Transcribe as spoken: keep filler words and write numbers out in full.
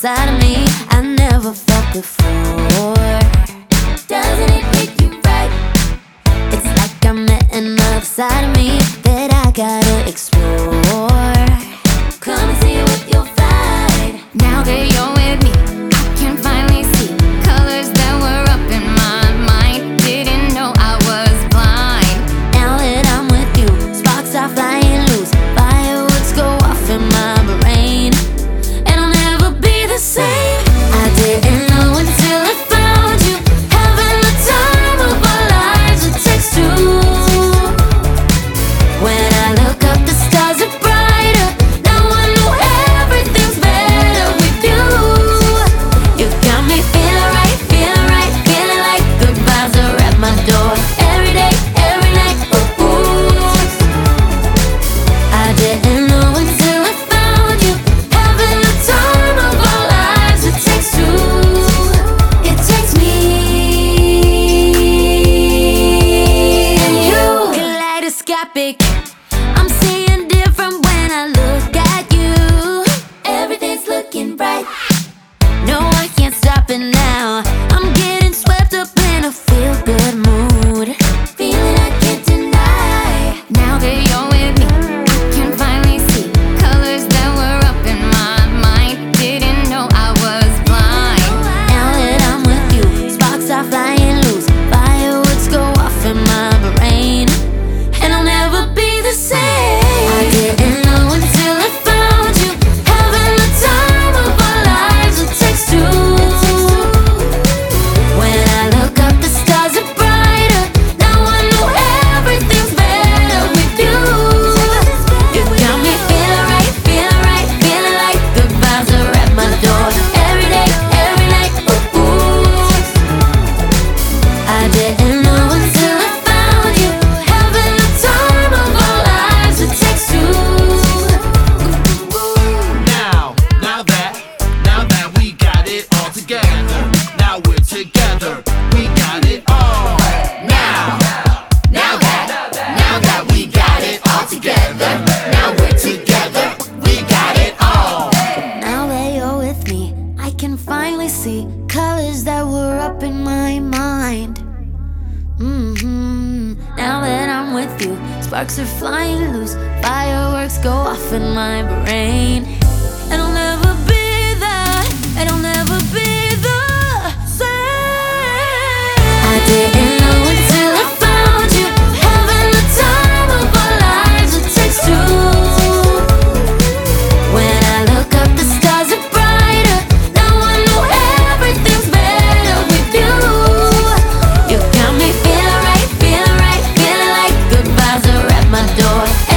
inside of me I never felt before. Doesn't it make you right? It's like I met another side of me that I gotta explore. Come and see what you'll find. Now that you're with me, I can finally see colors that were up in my mind. Didn't know I was blind. Now that I'm with you, sparks are flying loose, fireworks go off in my brain, and I'll never be the same. I didn't know until I found you, having the time of our lives. It takes two. When I look up, the stars are brighter. Now I know everything's better with you. You got me feeling right, feeling right, feeling like good vibes are at my door. Every day, every night, ooh, ooh. I didn't know until I found you, having the time of our lives. It takes two. It takes me and you. Kaleidoscopic, I'm seeing different when I look at you. Everything's looking bright. No, I can't stop it now. I'm getting swept up in a feel-good mood, feeling I can't deny. Now that you're with me, I can finally see colors that were up in my mind. Didn't know I was blind. Now that I'm with you, sparks are flying loose, fireworks go off in my brain, and I'll never be the same. I didn't know until I found you, having the time of our lives. It takes two. When I look up, the stars are brighter. Now I know everything's better with you. You got me feeling right, feeling right, feeling like good vibes are at my door. Every day, every night, ooh, ooh. I didn't know until I found you, having the time of our lives. It takes two. Now, now that, now that we got it all together. Now we're together, we got it all. Now, now that, now that we got it all together. Now we're together, we got it all. Now that you're with me, I can finally see colors that were up in my mind. Mm-hmm. Now that I'm with you, sparks are flying loose, fireworks go off in my brain, and I'll never be that, and I'll never be the same. I didn't know until I found you, having the time of our lives. It takes two. When I look up, the stars are brighter. Now I know everything's better with you. You got me feeling right, feeling right, feeling like good vibes are at my door.